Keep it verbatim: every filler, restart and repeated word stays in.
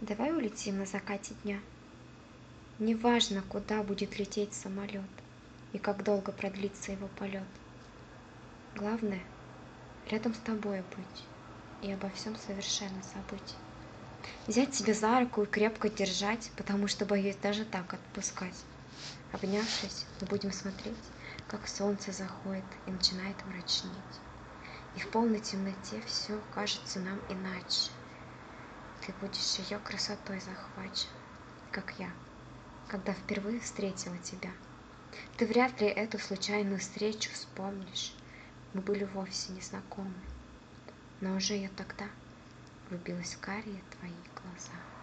Давай улетим на закате дня. Неважно, куда будет лететь самолет и как долго продлится его полет. Главное, рядом с тобой быть и обо всем совершенно забыть. Взять тебя за руку и крепко держать, потому что боюсь даже так отпускать. Обнявшись, мы будем смотреть, как солнце заходит и начинает мрачнеть. И в полной темноте все кажется нам иначе. Ты будешь ее красотой захвачен, как я, когда впервые встретила тебя. Ты вряд ли эту случайную встречу вспомнишь. Мы были вовсе не знакомы, но уже я тогда влюбилась в карие твои глаза.